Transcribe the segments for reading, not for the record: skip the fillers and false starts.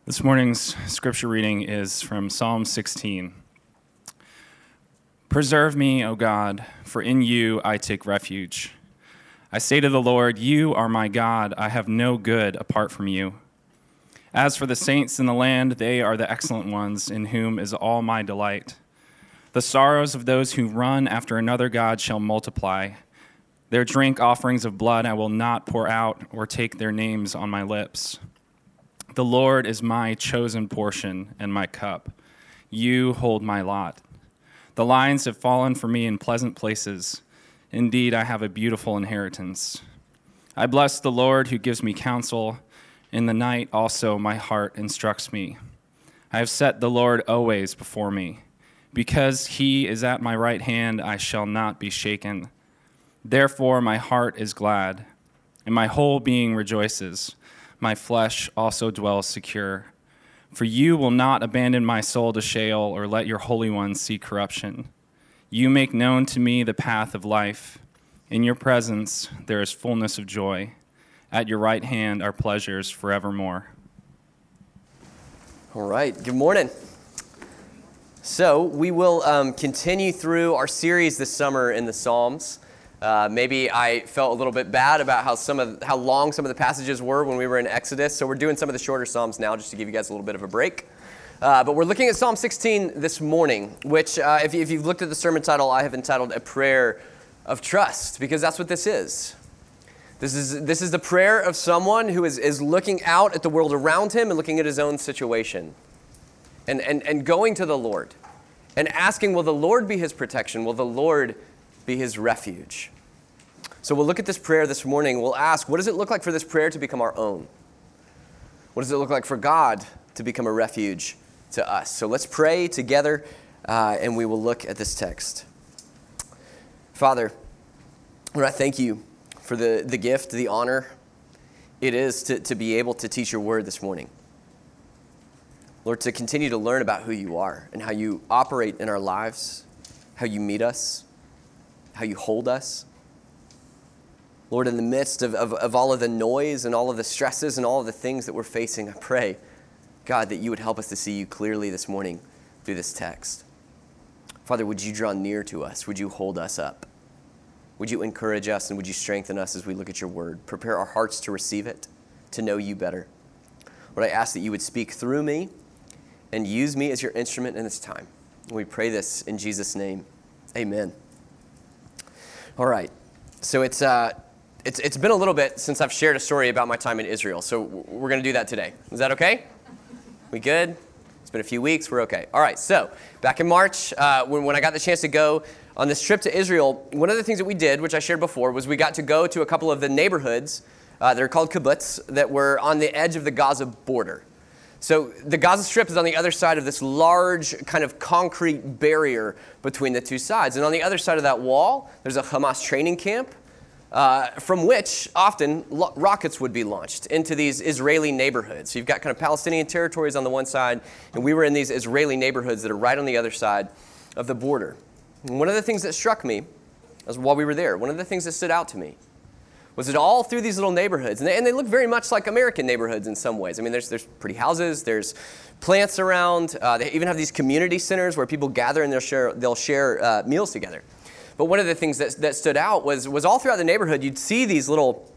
This morning's scripture reading is from Psalm 16. Preserve me, O God, for in you I take refuge. I say to the Lord, you are my God. I have no good apart from you. As for the saints in the land, they are the excellent ones, in whom is all my delight. The sorrows of those who run after another God shall multiply. Their drink offerings of blood I will not pour out, or take their names on my lips. The Lord is my chosen portion and my cup. You hold my lot. The lines have fallen for me in pleasant places. Indeed, I have a beautiful inheritance. I bless the Lord who gives me counsel. In the night also my heart instructs me. I have set the Lord always before me. Because he is at my right hand, I shall not be shaken. Therefore my heart is glad, and my whole being rejoices. My flesh also dwells secure. For you will not abandon my soul to Sheol, or let your Holy One see corruption. You make known to me the path of life. In your presence there is fullness of joy. At your right hand are pleasures forevermore. All right, good morning. So we will continue through our series this summer in the Psalms. Maybe I felt a little bit bad about how long some of the passages were when we were in Exodus, so we're doing some of the shorter Psalms now just to give you guys a little bit of a break. But we're looking at Psalm 16 this morning, which if you've looked at the sermon title, I have entitled A Prayer of Trust, because that's what this is. This is the prayer of someone who is looking out at the world around him and looking at his own situation and going to the Lord and asking, will the Lord be his protection? Will the Lord be his refuge? So we'll look at this prayer this morning. We'll ask, what does it look like for this prayer to become our own? What does it look like for God to become a refuge to us? So let's pray together, and we will look at this text. Father, Lord, I thank you for the gift, the honor it is to be able to teach your word this morning. Lord, to continue to learn about who you are and how you operate in our lives, how you meet us, how you hold us. Lord, in the midst of all of the noise and all of the stresses and all of the things that we're facing, I pray, God, that you would help us to see you clearly this morning through this text. Father, would you draw near to us? Would you hold us up? Would you encourage us and would you strengthen us as we look at your word? Prepare our hearts to receive it, to know you better. Lord, I ask that you would speak through me and use me as your instrument in this time. We pray this in Jesus' name. Amen. All right, so it's been a little bit since I've shared a story about my time in Israel, so we're going to do that today. Is that okay? We good? It's been a few weeks. We're okay. All right, so back in March, when I got the chance to go on this trip to Israel, one of the things that we did, which I shared before, was we got to go to a couple of the neighborhoods that are called kibbutz that were on the edge of the Gaza border. So the Gaza Strip is on the other side of this large kind of concrete barrier between the two sides. And on the other side of that wall, there's a Hamas training camp from which often rockets would be launched into these Israeli neighborhoods. So you've got kind of Palestinian territories on the one side, and we were in these Israeli neighborhoods that are right on the other side of the border. And one of the things that struck me while we were there, one of the things that stood out to me, was that all through these little neighborhoods, and they look very much like American neighborhoods in some ways. I mean, there's pretty houses, there's plants around. They even have these community centers where people gather and they'll share meals together. But one of the things that stood out was all throughout the neighborhood, you'd see these little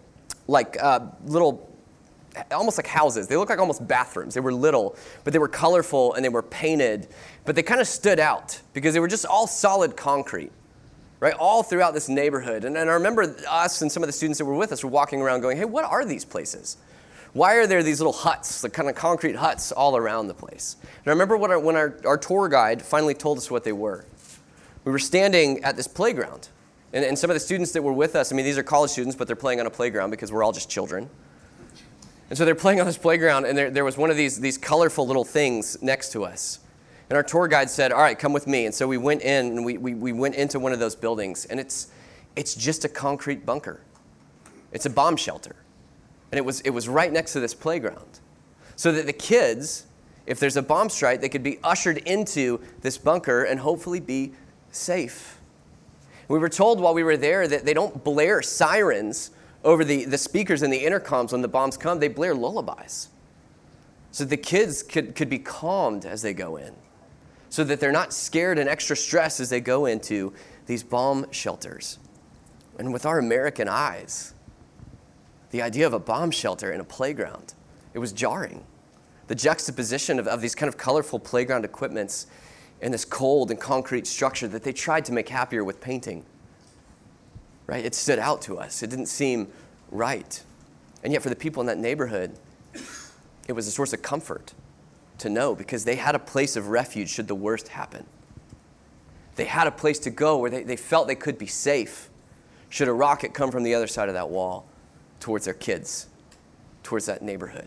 almost like houses. They look like almost bathrooms. They were little, but they were colorful and they were painted. But they kind of stood out because they were just all solid concrete. Right, all throughout this neighborhood. And I remember us and some of the students that were with us were walking around going, hey, what are these places? Why are there these little huts, the kind of concrete huts all around the place? And I remember when our tour guide finally told us what they were. We were standing at this playground. And some of the students that were with us, I mean, these are college students, but they're playing on a playground because we're all just children. And so they're playing on this playground, and there was one of these colorful little things next to us. And our tour guide said, all right, come with me. And so we went in, and we went into one of those buildings. And it's just a concrete bunker. It's a bomb shelter. And it was right next to this playground. So that the kids, if there's a bomb strike, they could be ushered into this bunker and hopefully be safe. We were told while we were there that they don't blare sirens over the speakers and the intercoms when the bombs come. They blare lullabies. so the kids could be calmed as they go in, so that they're not scared and extra stressed as they go into these bomb shelters. And with our American eyes, the idea of a bomb shelter in a playground, it was jarring. The juxtaposition of these kind of colorful playground equipments and this cold and concrete structure that they tried to make happier with painting, right? It stood out to us. It didn't seem right. And yet for the people in that neighborhood, it was a source of comfort to know, because they had a place of refuge should the worst happen. They had a place to go where they felt they could be safe should a rocket come from the other side of that wall towards their kids, towards that neighborhood.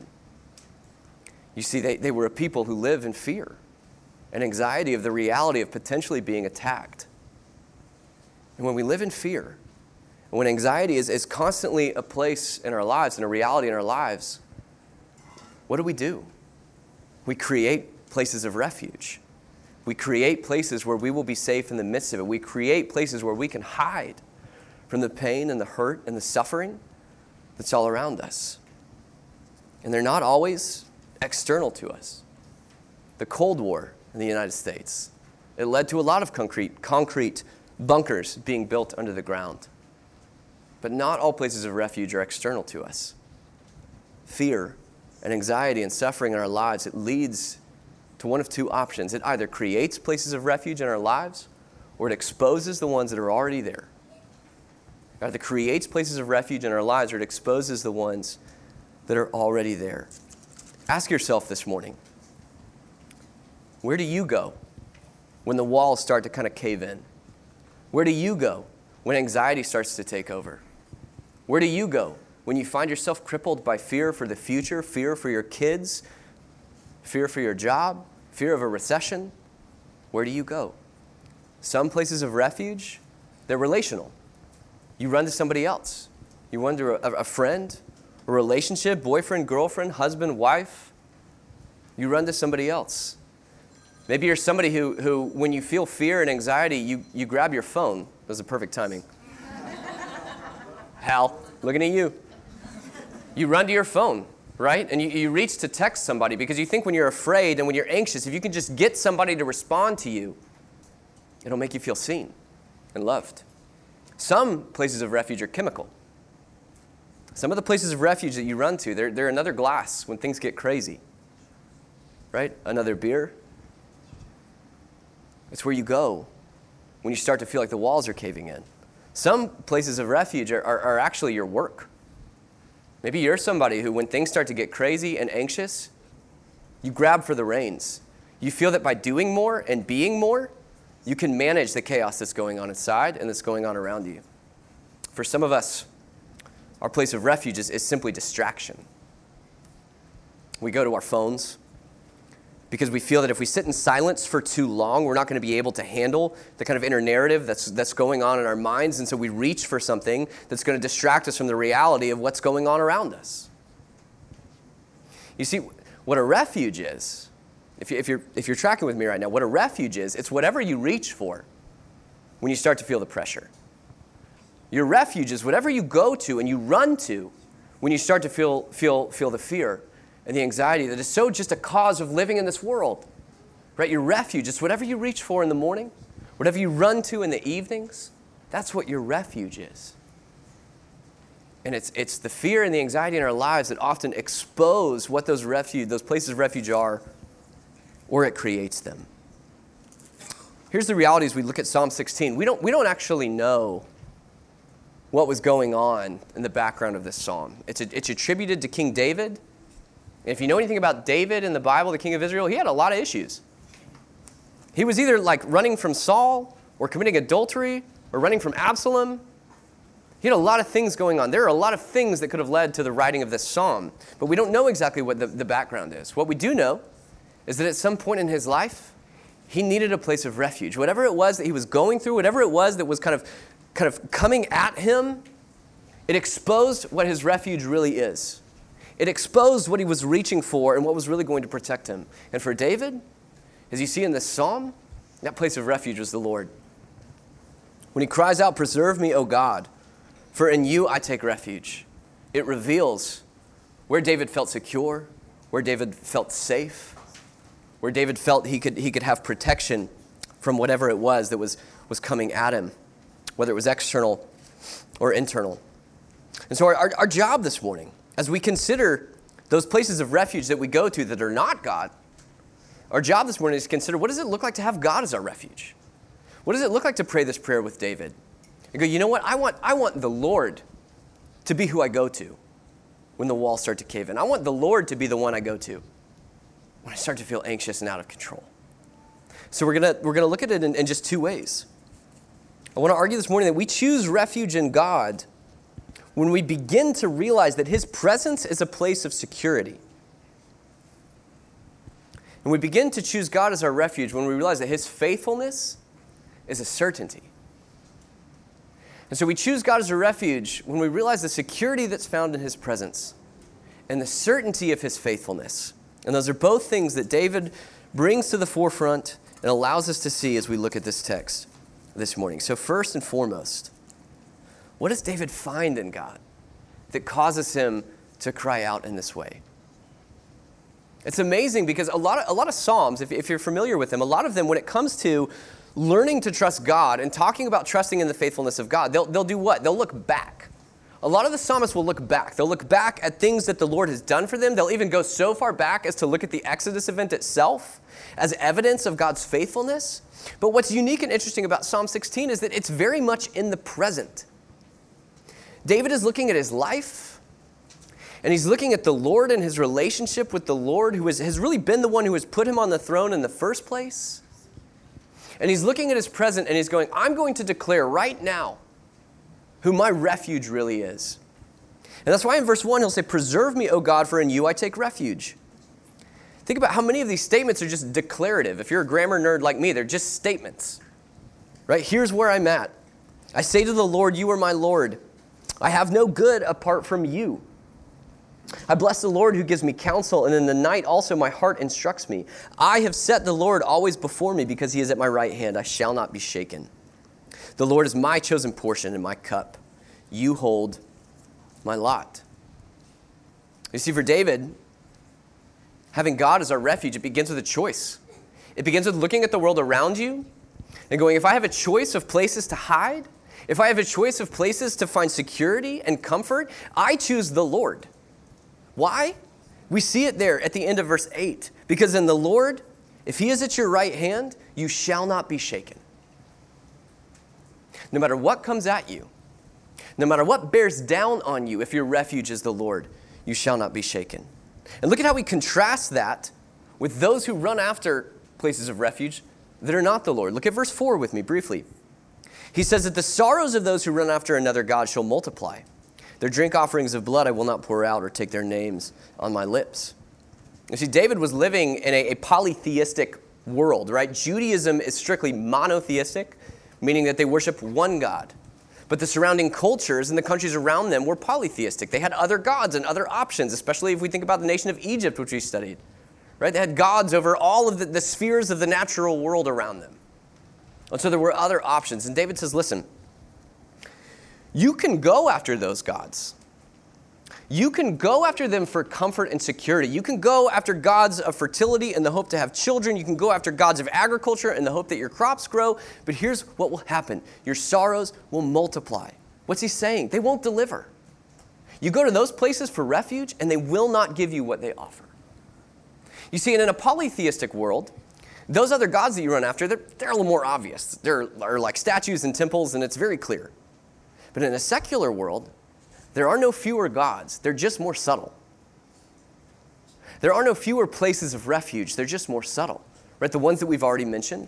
You see, they were a people who live in fear and anxiety of the reality of potentially being attacked. And when we live in fear, and when anxiety is constantly a place in our lives and a reality in our lives, what do? We create places of refuge. We create places where we will be safe in the midst of it. We create places where we can hide from the pain and the hurt and the suffering that's all around us. And they're not always external to us. The Cold War in the United States, it led to a lot of concrete bunkers being built under the ground. But not all places of refuge are external to us. Fear and anxiety and suffering in our lives, it leads to one of two options. It either creates places of refuge in our lives, or it exposes the ones that are already there. It either creates places of refuge in our lives, or it exposes the ones that are already there. Ask yourself this morning, where do you go when the walls start to kind of cave in? Where do you go when anxiety starts to take over? Where do you go when you find yourself crippled by fear for the future, fear for your kids, fear for your job, fear of a recession? Where do you go? Some places of refuge, they're relational. You run to somebody else. You run to a friend, a relationship, boyfriend, girlfriend, husband, wife. You run to somebody else. Maybe you're somebody who when you feel fear and anxiety, you grab your phone. That was the perfect timing. Hal, looking at you. You run to your phone, right? And you reach to text somebody because you think when you're afraid and when you're anxious, if you can just get somebody to respond to you, it'll make you feel seen and loved. Some places of refuge are chemical. Some of the places of refuge that you run to, they're another glass when things get crazy, right? Another beer. It's where you go when you start to feel like the walls are caving in. Some places of refuge are actually your work. Maybe you're somebody who, when things start to get crazy and anxious, you grab for the reins. You feel that by doing more and being more, you can manage the chaos that's going on inside and that's going on around you. For some of us, our place of refuge is simply distraction. We go to our phones because we feel that if we sit in silence for too long, we're not going to be able to handle the kind of inner narrative that's going on in our minds, and so we reach for something that's going to distract us from the reality of what's going on around us. You see, what a refuge is, if you're tracking with me right now, what a refuge is, it's whatever you reach for when you start to feel the pressure. Your refuge is whatever you go to and you run to when you start to feel the fear and the anxiety that is so just a cause of living in this world, right? Your refuge is whatever you reach for in the morning, whatever you run to in the evenings. That's what your refuge is. And it's the fear and the anxiety in our lives that often expose what those places of refuge are, or it creates them. Here's the reality as we look at Psalm 16. We don't actually know what was going on in the background of this psalm. It's attributed to King David. And if you know anything about David in the Bible, the king of Israel, he had a lot of issues. He was either like running from Saul or committing adultery or running from Absalom. He had a lot of things going on. There are a lot of things that could have led to the writing of this psalm, but we don't know exactly what the background is. What we do know is that at some point in his life, he needed a place of refuge. Whatever it was that he was going through, whatever it was that was kind of coming at him, it exposed what his refuge really is. It exposed what he was reaching for and what was really going to protect him. And for David, as you see in this psalm, that place of refuge was the Lord. When he cries out, "Preserve me, O God, for in you I take refuge," it reveals where David felt secure, where David felt safe, where David felt he could have protection from whatever it was that was coming at him, whether it was external or internal. And so our job this morning, as we consider those places of refuge that we go to that are not God, our job this morning is to consider, what does it look like to have God as our refuge? What does it look like to pray this prayer with David? And go, you know what? I want the Lord to be who I go to when the walls start to cave in. I want the Lord to be the one I go to when I start to feel anxious and out of control. So we're gonna look at it in just two ways. I want to argue this morning that we choose refuge in God when we begin to realize that his presence is a place of security. And we begin to choose God as our refuge when we realize that his faithfulness is a certainty. And so we choose God as a refuge when we realize the security that's found in his presence and the certainty of his faithfulness. And those are both things that David brings to the forefront and allows us to see as we look at this text this morning. So first and foremost, what does David find in God that causes him to cry out in this way? It's amazing because a lot of Psalms, if you're familiar with them, a lot of them, when it comes to learning to trust God and talking about trusting in the faithfulness of God, they'll do what? They'll look back. A lot of the psalmists will look back. They'll look back at things that the Lord has done for them. They'll even go so far back as to look at the Exodus event itself as evidence of God's faithfulness. But what's unique and interesting about Psalm 16 is that it's very much in the present. David is looking at his life, and he's looking at the Lord and his relationship with the Lord, who has really been the one who has put him on the throne in the first place. And he's looking at his present, and he's going, I'm going to declare right now who my refuge really is. And that's why in verse 1, he'll say, preserve me, O God, for in you I take refuge. Think about how many of these statements are just declarative. If you're a grammar nerd like me, they're just statements. Right? Here's where I'm at. I say to the Lord, you are my Lord. I have no good apart from you. I bless the Lord who gives me counsel, and in the night also my heart instructs me. I have set the Lord always before me because he is at my right hand. I shall not be shaken. The Lord is my chosen portion and my cup. You hold my lot. You see, for David, having God as our refuge, it begins with a choice. It begins with looking at the world around you and going, if I have a choice of places to hide, if I have a choice of places to find security and comfort, I choose the Lord. Why? We see it there at the end of verse 8. Because in the Lord, if he is at your right hand, you shall not be shaken. No matter what comes at you, no matter what bears down on you, if your refuge is the Lord, you shall not be shaken. And look at how we contrast that with those who run after places of refuge that are not the Lord. Look at verse 4 with me briefly. He says that the sorrows of those who run after another God shall multiply. Their drink offerings of blood I will not pour out or take their names on my lips. You see, David was living in a polytheistic world, right? Judaism is strictly monotheistic, meaning that they worship one God. But the surrounding cultures and the countries around them were polytheistic. They had other gods and other options, especially if we think about the nation of Egypt, which we studied. Right? They had gods over all of the spheres of the natural world around them. And so there were other options. And David says, listen, you can go after those gods. You can go after them for comfort and security. You can go after gods of fertility in the hope to have children. You can go after gods of agriculture in the hope that your crops grow. But here's what will happen. Your sorrows will multiply. What's he saying? They won't deliver. You go to those places for refuge, and they will not give you what they offer. You see, in a polytheistic world, those other gods that you run after, they're a little more obvious. They're like statues and temples, and it's very clear. But in a secular world, there are no fewer gods. They're just more subtle. There are no fewer places of refuge. They're just more subtle, right? The ones that we've already mentioned.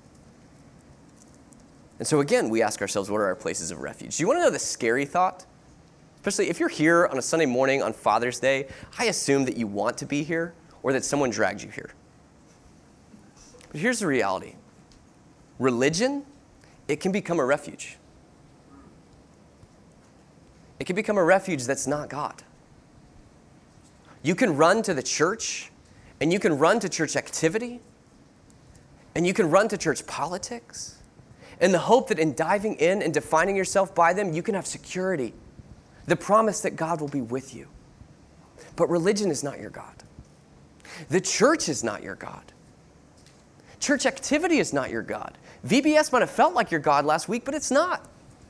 And so again, we ask ourselves, what are our places of refuge? Do you want to know the scary thought? Especially if you're here on a Sunday morning on Father's Day, I assume that you want to be here or that someone dragged you here. But here's the reality. Religion, it can become a refuge. It can become a refuge that's not God. You can run to the church, and you can run to church activity, and you can run to church politics, in the hope that in diving in and defining yourself by them, you can have security, the promise that God will be with you. But religion is not your God. The church is not your God. Church activity is not your God. VBS might have felt like your God last week, but it's not.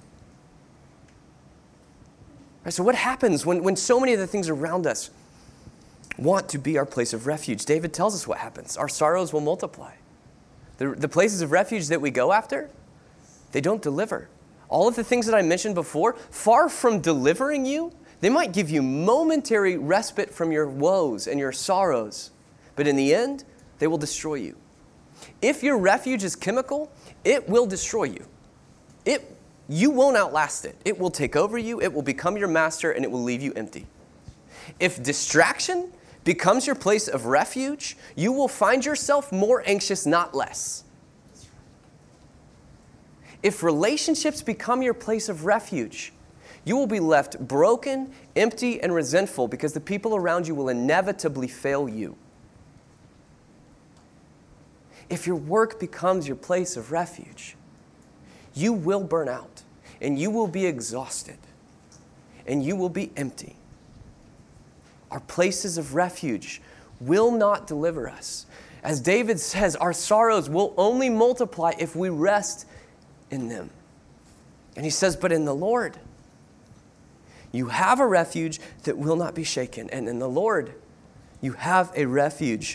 Right, so what happens when so many of the things around us want to be our place of refuge? David tells us what happens. Our sorrows will multiply. The places of refuge that we go after, they don't deliver. All of the things that I mentioned before, far from delivering you, they might give you momentary respite from your woes and your sorrows, but in the end, they will destroy you. If your refuge is chemical, it will destroy you. You won't outlast it. It will take over you, it will become your master, and it will leave you empty. If distraction becomes your place of refuge, you will find yourself more anxious, not less. If relationships become your place of refuge, you will be left broken, empty, and resentful because the people around you will inevitably fail you. If your work becomes your place of refuge, you will burn out, and you will be exhausted, and you will be empty. Our places of refuge will not deliver us. As David says, our sorrows will only multiply if we rest in them. And he says, but in the Lord, you have a refuge that will not be shaken. And in the Lord, you have a refuge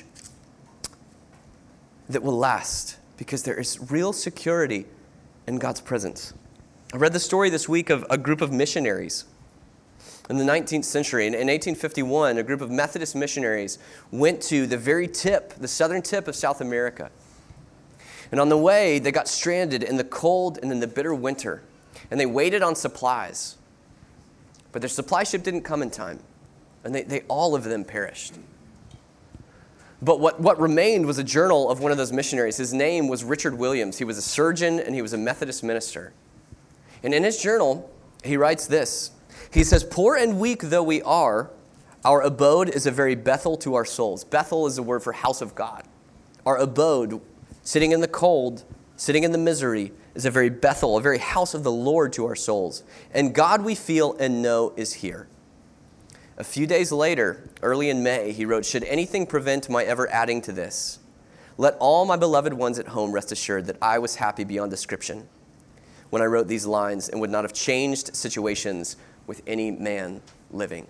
that will last because there is real security in God's presence. I read the story this week of a group of missionaries in the 19th century. In 1851, a group of Methodist missionaries went to the very tip, the southern tip of South America. And on the way, they got stranded in the cold and in the bitter winter. And they waited on supplies. But their supply ship didn't come in time. And they all of them perished. But what remained was a journal of one of those missionaries. His name was Richard Williams. He was a surgeon and he was a Methodist minister. And in his journal, he writes this. He says, poor and weak though we are, our abode is a very Bethel to our souls. Bethel is a word for house of God. Our abode, sitting in the cold, sitting in the misery, is a very Bethel, a very house of the Lord to our souls. And God we feel and know is here. A few days later, early in May, he wrote, should anything prevent my ever adding to this, let all my beloved ones at home rest assured that I was happy beyond description when I wrote these lines and would not have changed situations with any man living.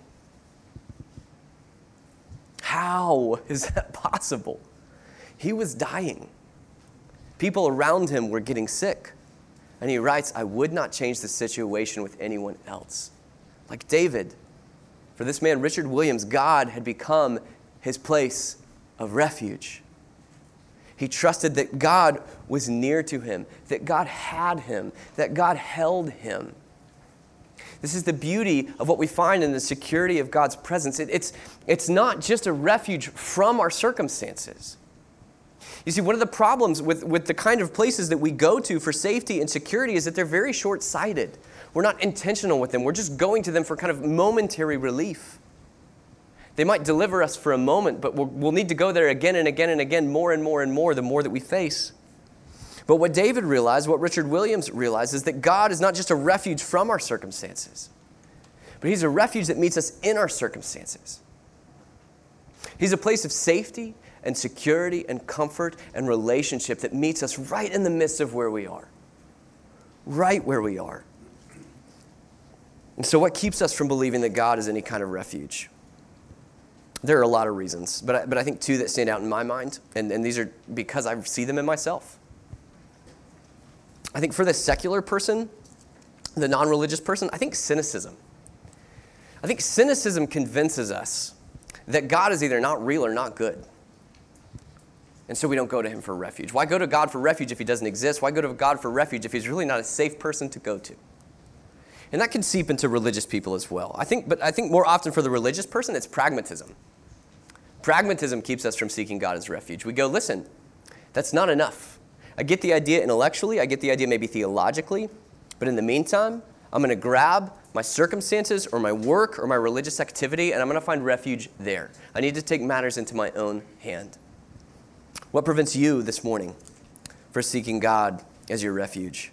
How is that possible? He was dying. People around him were getting sick. And he writes, I would not change the situation with anyone else. Like David, for this man, Richard Williams, God had become his place of refuge. He trusted that God was near to him, that God had him, that God held him. This is the beauty of what we find in the security of God's presence. It's not just a refuge from our circumstances. You see, one of the problems with the kind of places that we go to for safety and security is that they're very short-sighted. We're not intentional with them. We're just going to them for kind of momentary relief. They might deliver us for a moment, but we'll need to go there again and again and again, more and more and more, the more that we face. But what David realized, what Richard Williams realized, is that God is not just a refuge from our circumstances, but he's a refuge that meets us in our circumstances. He's a place of safety and security and comfort and relationship that meets us right in the midst of where we are. Right where we are. And so what keeps us from believing that God is any kind of refuge? There are a lot of reasons, but I think two that stand out in my mind, and these are because I see them in myself. I think for the secular person, the non-religious person, I think cynicism. I think cynicism convinces us that God is either not real or not good. And so we don't go to him for refuge. Why go to God for refuge if he doesn't exist? Why go to God for refuge if he's really not a safe person to go to? And that can seep into religious people as well. I think more often for the religious person, it's pragmatism. Pragmatism keeps us from seeking God as refuge. We go, listen, that's not enough. I get the idea intellectually, I get the idea maybe theologically, but in the meantime, I'm going to grab my circumstances or my work or my religious activity, and I'm going to find refuge there. I need to take matters into my own hand. What prevents you this morning for seeking God as your refuge?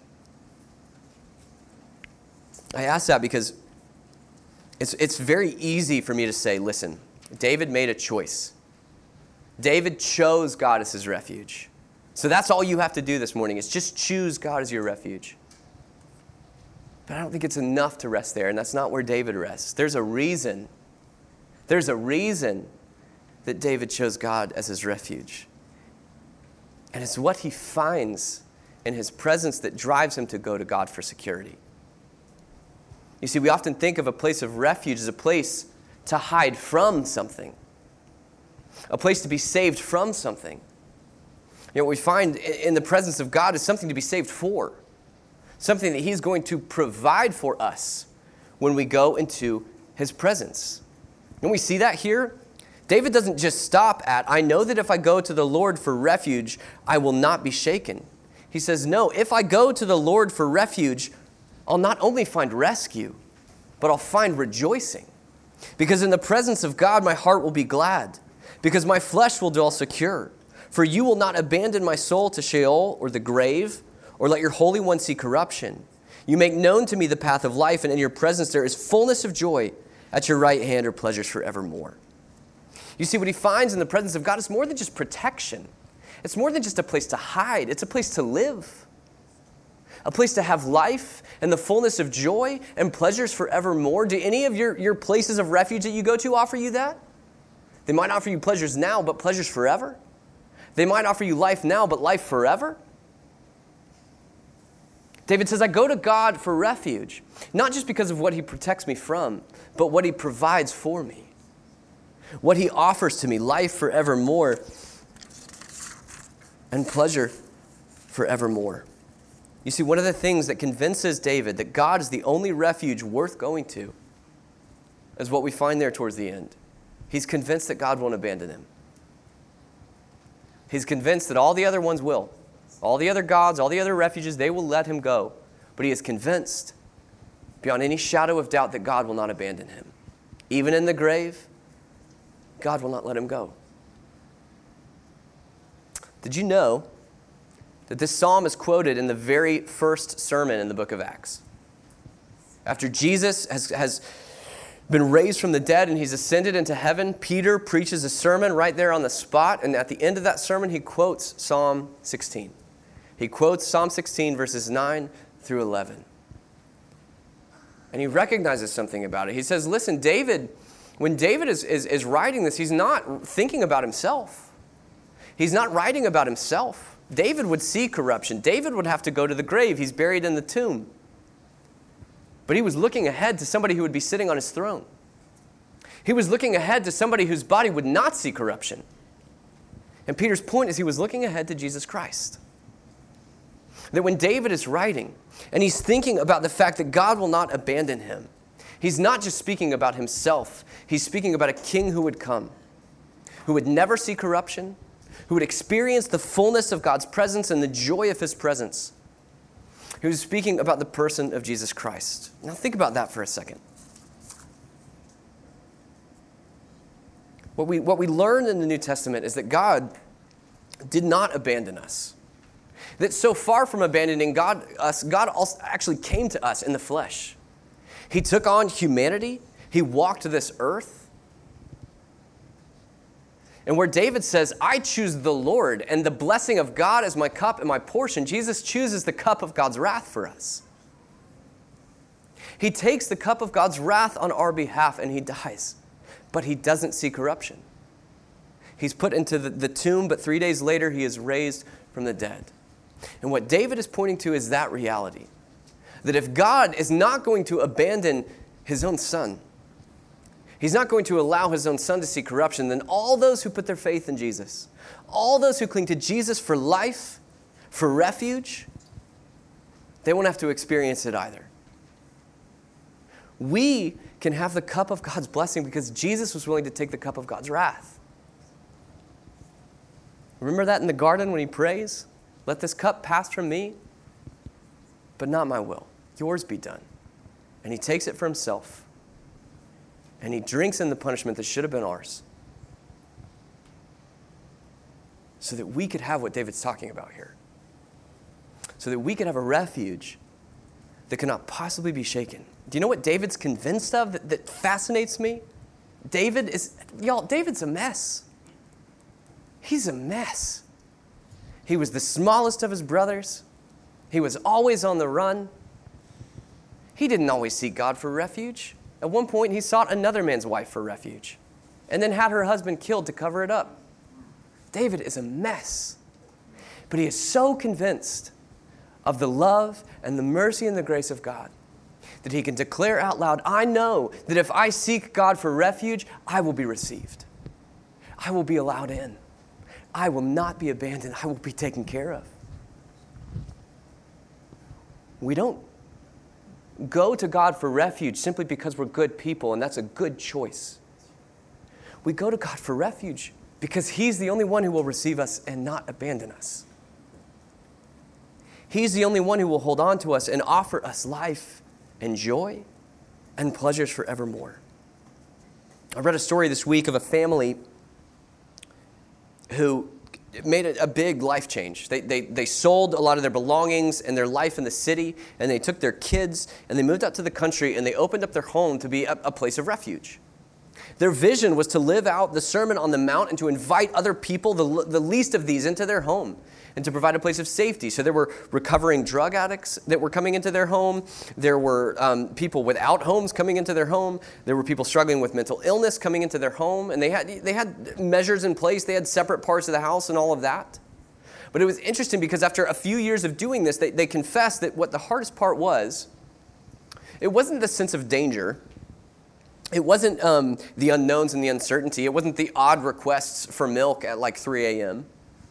I ask that because it's very easy for me to say, listen, David made a choice. David chose God as his refuge. So that's all you have to do this morning is just choose God as your refuge. But I don't think it's enough to rest there, and that's not where David rests. There's a reason. There's a reason that David chose God as his refuge. And it's what he finds in his presence that drives him to go to God for security. You see, we often think of a place of refuge as a place to hide from something, a place to be saved from something. What we find in the presence of God is something to be saved for, something that he's going to provide for us when we go into his presence. And we see that here. David doesn't just stop at, I know that if I go to the Lord for refuge, I will not be shaken. He says, no, if I go to the Lord for refuge, I'll not only find rescue, but I'll find rejoicing. Because in the presence of God, my heart will be glad, because my flesh will dwell secure. For you will not abandon my soul to Sheol or the grave, or let your Holy One see corruption. You make known to me the path of life, and in your presence there is fullness of joy. At your right hand are pleasures forevermore. You see, what he finds in the presence of God is more than just protection. It's more than just a place to hide. It's a place to live, a place to have life and the fullness of joy and pleasures forevermore. Do any of your places of refuge that you go to offer you that? They might offer you pleasures now, but pleasures forever. They might offer you life now, but life forever. David says, I go to God for refuge, not just because of what he protects me from, but what he provides for me, what he offers to me, life forevermore and pleasure forevermore. You see, one of the things that convinces David that God is the only refuge worth going to is what we find there towards the end. He's convinced that God won't abandon him. He's convinced that all the other ones will. All the other gods, all the other refuges, they will let him go. But he is convinced, beyond any shadow of doubt, that God will not abandon him. Even in the grave, God will not let him go. Did you know that this psalm is quoted in the very first sermon in the book of Acts? After Jesus has been raised from the dead and he's ascended into heaven, Peter preaches a sermon right there on the spot, and at the end of that sermon, he quotes Psalm 16. He quotes Psalm 16, verses 9 through 11. And he recognizes something about it. He says, listen, when David is writing this, he's not thinking about himself. He's not writing about himself. David would see corruption. David would have to go to the grave. He's buried in the tomb. But he was looking ahead to somebody who would be sitting on his throne. He was looking ahead to somebody whose body would not see corruption. And Peter's point is he was looking ahead to Jesus Christ. That when David is writing and he's thinking about the fact that God will not abandon him, he's not just speaking about himself. He's speaking about a king who would come, who would never see corruption, who would experience the fullness of God's presence and the joy of his presence. He was speaking about the person of Jesus Christ. Now think about that for a second. What we learn in the New Testament is that God did not abandon us. That so far from abandoning us, God also actually came to us in the flesh. He took on humanity. He walked this earth. And where David says, I choose the Lord and the blessing of God as my cup and my portion, Jesus chooses the cup of God's wrath for us. He takes the cup of God's wrath on our behalf and he dies, but he doesn't see corruption. He's put into the tomb, but 3 days later he is raised from the dead. And what David is pointing to is that reality, that if God is not going to abandon his own son, he's not going to allow his own son to see corruption, then all those who put their faith in Jesus, all those who cling to Jesus for life, for refuge, they won't have to experience it either. We can have the cup of God's blessing because Jesus was willing to take the cup of God's wrath. Remember that in the garden when he prays? Let this cup pass from me, but not my will. Yours be done. And he takes it for himself. And he drinks in the punishment that should have been ours, so that we could have what David's talking about here. So that we could have a refuge that cannot possibly be shaken. Do you know what David's convinced of that fascinates me? David's a mess. He's a mess. He was the smallest of his brothers. He was always on the run. He didn't always seek God for refuge. At one point, he sought another man's wife for refuge and then had her husband killed to cover it up. David is a mess. But he is so convinced of the love and the mercy and the grace of God that he can declare out loud, I know that if I seek God for refuge, I will be received. I will be allowed in. I will not be abandoned. I will be taken care of. We don't go to God for refuge simply because we're good people, and that's a good choice. We go to God for refuge because he's the only one who will receive us and not abandon us. He's the only one who will hold on to us and offer us life and joy and pleasures forevermore. I read a story this week of a family who made a big life change. They sold a lot of their belongings and their life in the city, and they took their kids and they moved out to the country and they opened up their home to be a place of refuge. Their vision was to live out the Sermon on the Mount and to invite other people, the least of these, into their home and to provide a place of safety. So there were recovering drug addicts that were coming into their home. There were people without homes coming into their home. There were people struggling with mental illness coming into their home. And they had measures in place. They had separate parts of the house and all of that. But it was interesting because after a few years of doing this, they confessed that what the hardest part was, it wasn't the sense of danger. It wasn't the unknowns and the uncertainty. It wasn't the odd requests for milk at like 3 a.m.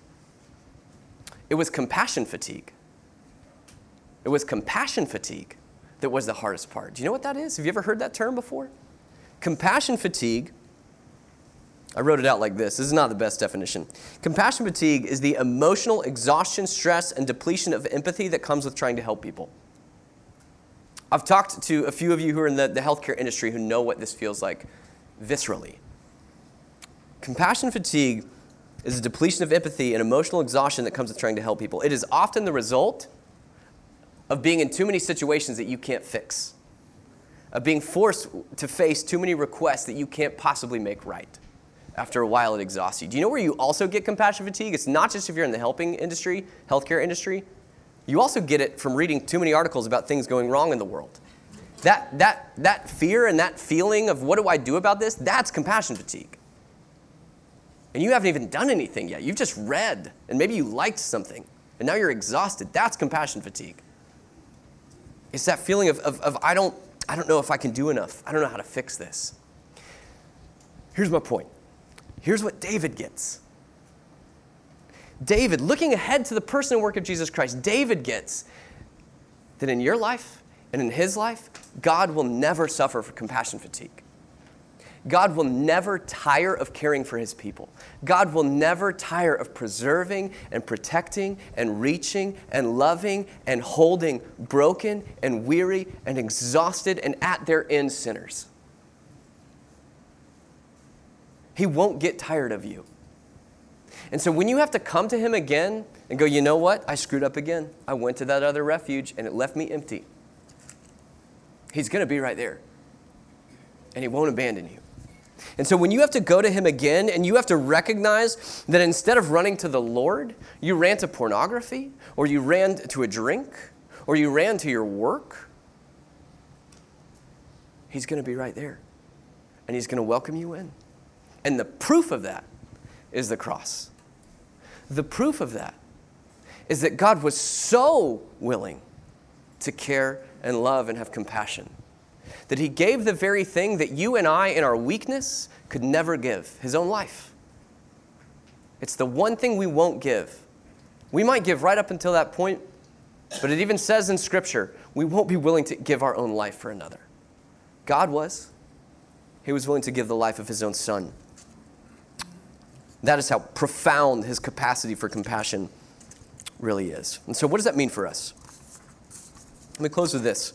It was compassion fatigue. It was compassion fatigue that was the hardest part. Do you know what that is? Have you ever heard that term before? Compassion fatigue, I wrote it out like this. This is not the best definition. Compassion fatigue is the emotional exhaustion, stress, and depletion of empathy that comes with trying to help people. I've talked to a few of you who are in the healthcare industry who know what this feels like viscerally. Compassion fatigue is a depletion of empathy and emotional exhaustion that comes with trying to help people. It is often the result of being in too many situations that you can't fix, of being forced to face too many requests that you can't possibly make right. After a while, it exhausts you. Do you know where you also get compassion fatigue? It's not just if you're in the helping industry, healthcare industry. You also get it from reading too many articles about things going wrong in the world. That fear and that feeling of what do I do about this, that's compassion fatigue. And you haven't even done anything yet. You've just read, and maybe you liked something, and now you're exhausted. That's compassion fatigue. It's that feeling of I don't know if I can do enough. I don't know how to fix this. Here's my point. Here's what David gets. David, looking ahead to the person and work of Jesus Christ, David gets that in your life and in his life, God will never suffer from compassion fatigue. God will never tire of caring for his people. God will never tire of preserving and protecting and reaching and loving and holding broken and weary and exhausted and at their end sinners. He won't get tired of you. And so when you have to come to him again and go, you know what? I screwed up again. I went to that other refuge and it left me empty. He's going to be right there. And he won't abandon you. And so when you have to go to him again and you have to recognize that instead of running to the Lord, you ran to pornography, or you ran to a drink, or you ran to your work, he's going to be right there. And he's going to welcome you in. And the proof of that is the cross. The proof of that is that God was so willing to care and love and have compassion that he gave the very thing that you and I, in our weakness, could never give, his own life. It's the one thing we won't give. We might give right up until that point, but it even says in Scripture, we won't be willing to give our own life for another. God was. He was willing to give the life of his own son. That is how profound his capacity for compassion really is. And so what does that mean for us? Let me close with this.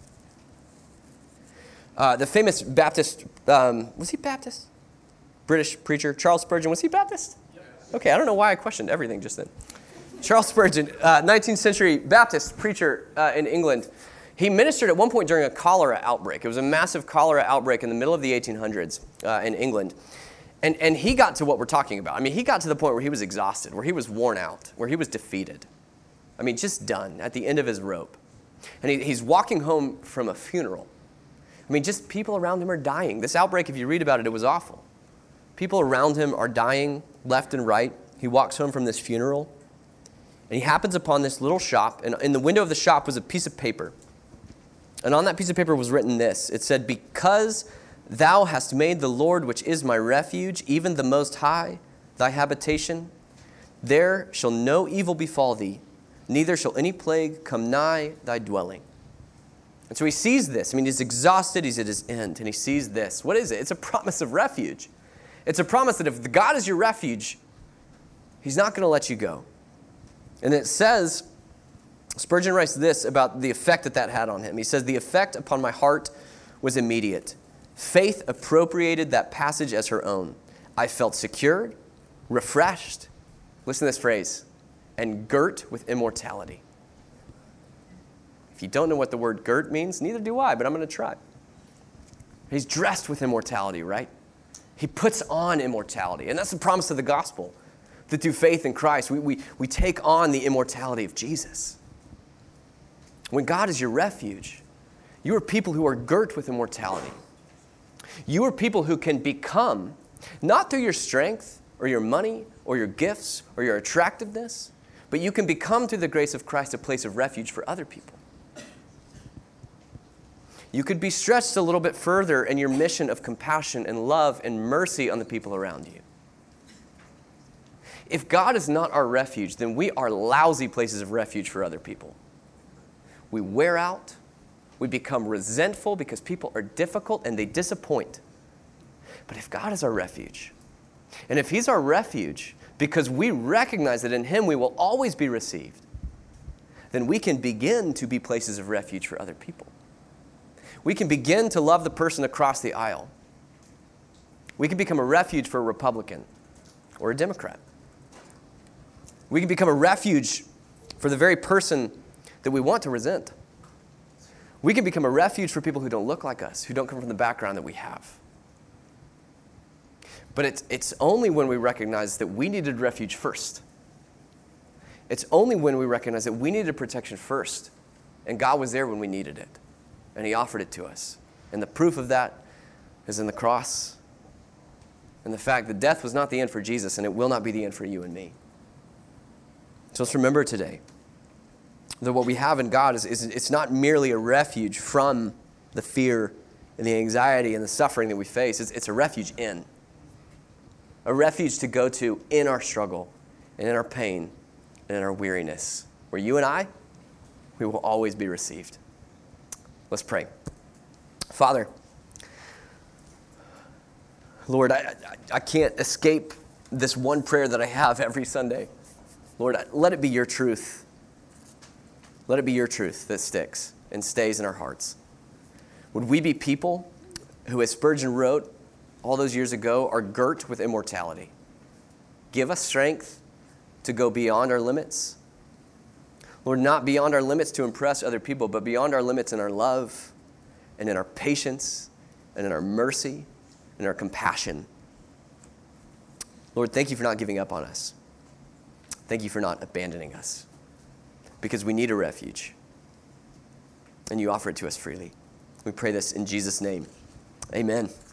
The famous Baptist, was he Baptist? British preacher, Charles Spurgeon, was he Baptist? Yes. Okay, I don't know why I questioned everything just then. Charles Spurgeon, 19th century Baptist preacher in England. He ministered at one point during a cholera outbreak. It was a massive cholera outbreak in the middle of the 1800s in England. And he got to what we're talking about. I mean, he got to the point where he was exhausted, where he was worn out, where he was defeated. I mean, just done, at the end of his rope. And he's walking home from a funeral. I mean, just people around him are dying. This outbreak, if you read about it, it was awful. People around him are dying left and right. He walks home from this funeral, and he happens upon this little shop, and in the window of the shop was a piece of paper. And on that piece of paper was written this. It said, "Because thou hast made the Lord, which is my refuge, even the Most High, thy habitation, there shall no evil befall thee, neither shall any plague come nigh thy dwelling." And so he sees this. I mean, he's exhausted, he's at his end, and he sees this. What is it? It's a promise of refuge. It's a promise that if God is your refuge, he's not going to let you go. And it says, Spurgeon writes this about the effect that had on him. He says, "The effect upon my heart was immediate. Faith appropriated that passage as her own. I felt secured, refreshed," listen to this phrase, "and girt with immortality." If you don't know what the word girt means, neither do I, but I'm going to try. He's dressed with immortality, right? He puts on immortality. And that's the promise of the gospel, that through faith in Christ, we take on the immortality of Jesus. When God is your refuge, you are people who are girt with immortality. You are people who can become, not through your strength or your money or your gifts or your attractiveness, but you can become through the grace of Christ a place of refuge for other people. You could be stretched a little bit further in your mission of compassion and love and mercy on the people around you. If God is not our refuge, then we are lousy places of refuge for other people. We wear out. We become resentful because people are difficult and they disappoint. But if God is our refuge, and if he's our refuge because we recognize that in him we will always be received, then we can begin to be places of refuge for other people. We can begin to love the person across the aisle. We can become a refuge for a Republican or a Democrat. We can become a refuge for the very person that we want to resent. We can become a refuge for people who don't look like us, who don't come from the background that we have. But it's only when we recognize that we needed refuge first. It's only when we recognize that we needed protection first, and God was there when we needed it, and he offered it to us. And the proof of that is in the cross, and the fact that death was not the end for Jesus, and it will not be the end for you and me. So let's remember today that what we have in God is it's not merely a refuge from the fear and the anxiety and the suffering that we face. It's a refuge in. A refuge to go to in our struggle and in our pain and in our weariness. Where you and I, we will always be received. Let's pray. Father, Lord, I can't escape this one prayer that I have every Sunday. Lord, let it be your truth. Let it be your truth that sticks and stays in our hearts. Would we be people who, as Spurgeon wrote all those years ago, are girt with immortality? Give us strength to go beyond our limits. Lord, not beyond our limits to impress other people, but beyond our limits in our love and in our patience and in our mercy and in our compassion. Lord, thank you for not giving up on us. Thank you for not abandoning us, because we need a refuge, and you offer it to us freely. We pray this in Jesus' name. Amen.